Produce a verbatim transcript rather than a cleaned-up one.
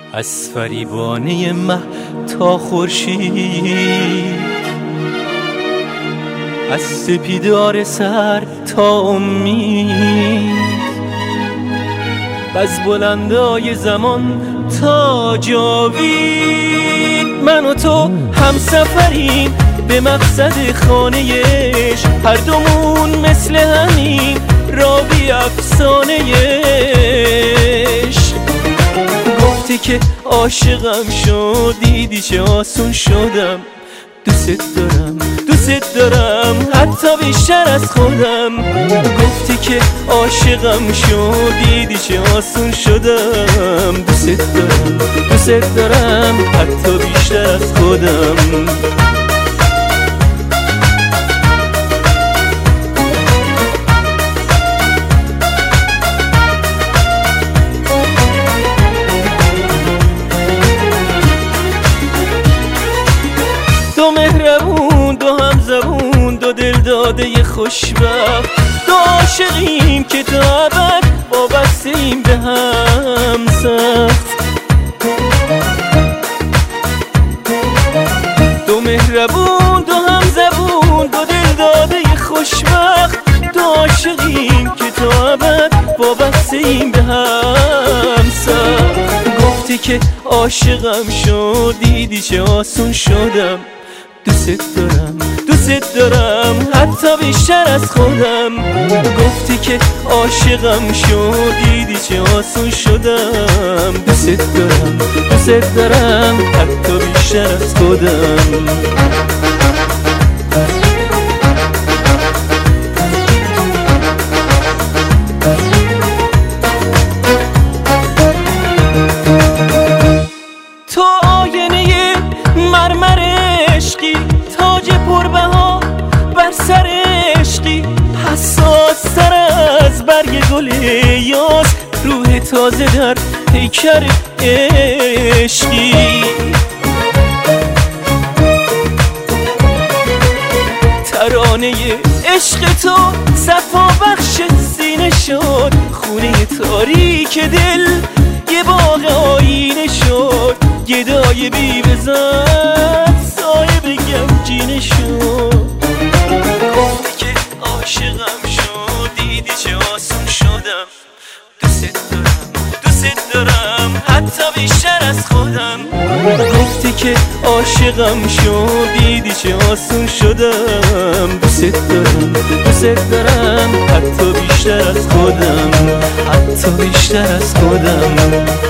از فریبانه مه تا خورشید، از سپیدار سر تا امید، از بلندای زمان تا جاوید. من و تو هم سفریم به مقصد خانه عشق، هر دومون مثل همین راوی افسانه عشق. گفتی که عاشقم شد، دیدی چه آسون شدم. دوست دارم دوست دارم حتی بیشتر از خودم. گفتی که عاشقم شد، دیدی چه آسون شدم. دوست دارم دوست دارم حتی بیشتر از خودم. دو مهربون، دو هم زبون، دو دل داده خوشبخت، دو عاشقیم که تا ابد وابسته‌ایم به هم سخت. دو مهربون، دو هم زبون، دو دل داده خوشبخت، دو عاشقیم که تا ابد وابسته‌ایم به هم سخت. گفتی که عاشقم شد، دیدی چه آسون شدم. دوست دارم دوست دارم حتی بیشتر از خودم. گفتی که عاشقم شد، دیدی چه آسون شدم. دوست دارم دوست دارم حتی بیشتر از خودم. تو آینه مرمر عشقی، تاج پربها بر سر عشقی، حساس تر از برگ گل یاس، روح تازه در پیکر عشقی. ترانه عشق تو صفا بخش سینه شد، خونه تاریک دل یه باغ آینه شد. گدای بی بزن سایه بگم جینه شد. گفتی که عاشقم شد، دیدی چه آسون شدم. دوست دارم دوست دارم حتی بیشتر از خودم. گفتی که عاشقم شد، دیدی چه آسون شدم. دوست دارم دوست دارم حتی بیشتر از خودم، حتی بیشتر از خودم.